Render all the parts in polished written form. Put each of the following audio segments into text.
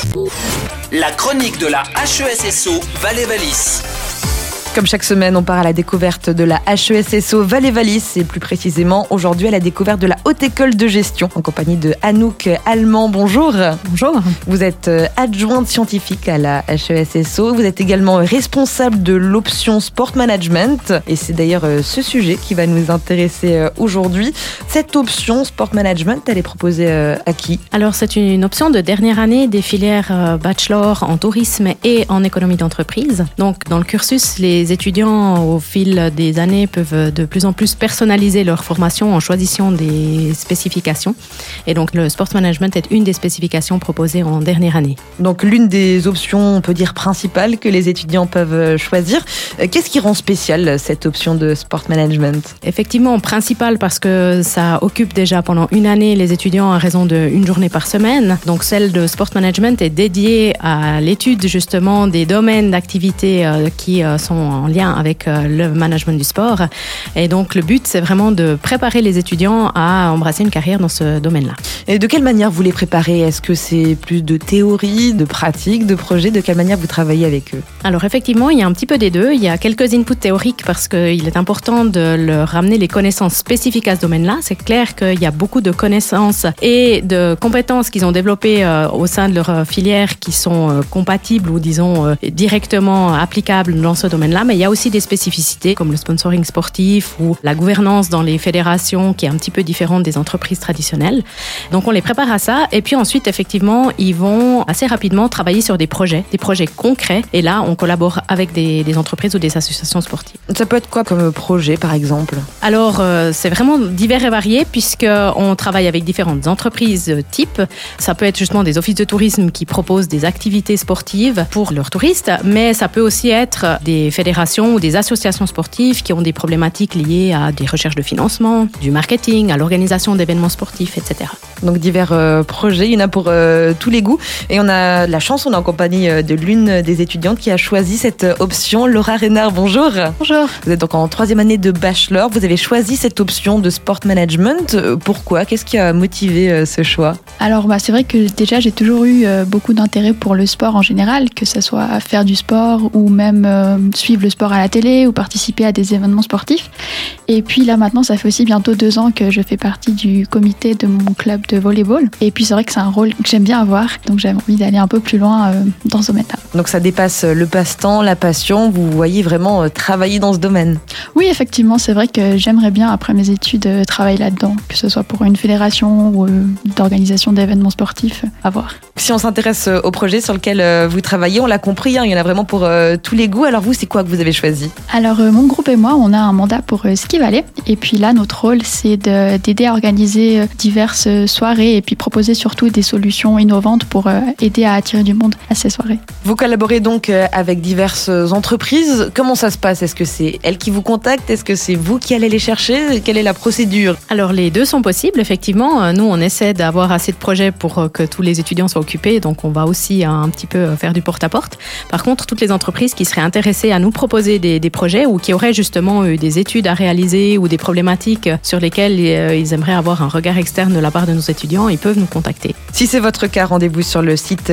La chronique de la HESSO Valais-Wallis. Comme chaque semaine, on part à la découverte de la HESSO Valais-Wallis et plus précisément aujourd'hui à la découverte de la Haute École de Gestion en compagnie de Anouk Allemand. Bonjour. Bonjour. Vous êtes adjointe scientifique à la HESSO. Vous êtes également responsable de l'option Sport Management et c'est d'ailleurs ce sujet qui va nous intéresser aujourd'hui. Cette option Sport Management, elle est proposée à qui ? Alors c'est une option de dernière année des filières bachelor en tourisme et en économie d'entreprise. Donc dans le cursus, les étudiants au fil des années peuvent de plus en plus personnaliser leur formation en choisissant des spécifications. Et donc le Sport Management est une des spécifications proposées en dernière année. Donc l'une des options, on peut dire principales que les étudiants peuvent choisir. Qu'est-ce qui rend spécial cette option de Sport Management ? Effectivement, principal parce que ça occupe déjà pendant une année les étudiants à raison d'une journée par semaine. Donc celle de Sport Management est dédiée à l'étude justement des domaines d'activité qui sont en lien avec le management du sport. Et donc le but, c'est vraiment de préparer les étudiants à embrasser une carrière dans ce domaine-là. Et de quelle manière vous les préparez ? Est-ce que c'est plus de théorie, de pratique, de projet ? De quelle manière vous travaillez avec eux ? Alors effectivement, il y a un petit peu des deux. Il y a quelques inputs théoriques parce qu'il est important de leur ramener les connaissances spécifiques à ce domaine-là. C'est clair qu'il y a beaucoup de connaissances et de compétences qu'ils ont développées au sein de leur filière qui sont compatibles ou disons directement applicables dans ce domaine-là. Mais il y a aussi des spécificités comme le sponsoring sportif ou la gouvernance dans les fédérations qui est un petit peu différente des entreprises traditionnelles. Donc on les prépare à ça et puis ensuite effectivement ils vont assez rapidement travailler sur des projets concrets et là on collabore avec des entreprises ou des associations sportives. Ça peut être quoi comme projet par exemple ? Alors c'est vraiment divers et varié puisqu'on travaille avec différentes entreprises types. Ça peut être justement des offices de tourisme qui proposent des activités sportives pour leurs touristes, mais ça peut aussi être des fédérations ou des associations sportives qui ont des problématiques liées à des recherches de financement, du marketing, à l'organisation d'événements sportifs, etc. Donc divers projets, il y en a pour tous les goûts. Et on a la chance, on est en compagnie de l'une des étudiantes qui a choisi cette option, Laura Reynard. Bonjour. Bonjour. Vous êtes donc en 3e année de bachelor. Vous avez choisi cette option de Sport Management. Pourquoi ? Qu'est-ce qui a motivé ce choix ? Alors c'est vrai que déjà j'ai toujours eu beaucoup d'intérêt pour le sport en général, que ce soit faire du sport ou même suivre le sport à la télé ou participer à des événements sportifs. Et puis là maintenant ça fait aussi bientôt 2 ans que je fais partie du comité de mon club de volleyball. Et puis c'est vrai que c'est un rôle que j'aime bien avoir, donc j'avais envie d'aller un peu plus loin dans ce domaine-là. Donc ça dépasse le passe-temps, la passion, vous voyez vraiment travailler dans ce domaine ? Oui effectivement, c'est vrai que j'aimerais bien après mes études travailler là-dedans, que ce soit pour une fédération ou d'organisation d'événements sportifs, à voir. Si on s'intéresse au projet sur lequel vous travaillez, on l'a compris, il y en a vraiment pour tous les goûts. Alors vous, c'est quoi que vous avez choisi ? Alors mon groupe et moi, on a un mandat pour Ski Valais. Et puis là, notre rôle, c'est d'aider à organiser diverses soirées et puis proposer surtout des solutions innovantes pour aider à attirer du monde à ces soirées. Vous collaborez donc avec diverses entreprises. Comment ça se passe ? Est-ce que c'est elles qui vous contactent ? Est-ce que c'est vous qui allez les chercher ? Quelle est la procédure ? Alors les deux sont possibles, effectivement. Nous, on essaie d'avoir assez de projets pour que tous les étudiants soient occupés. Donc on va aussi un petit peu faire du porte-à-porte. Par contre, toutes les entreprises qui seraient intéressées à nous proposer des projets ou qui auraient justement eu des études à réaliser ou des problématiques sur lesquelles ils aimeraient avoir un regard externe de la part de nos étudiants, ils peuvent nous contacter. Si c'est votre cas, rendez-vous sur le site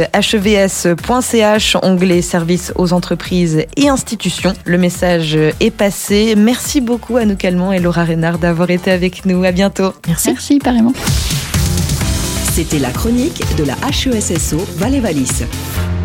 hevs.ch, onglet services aux entreprises et institutions. Le message est passé. Merci beaucoup Anouk Allemand et Laura Reynard d'avoir été avec nous. À bientôt. Merci, pareillement. C'était la chronique de la HESSO Valais-Wallis.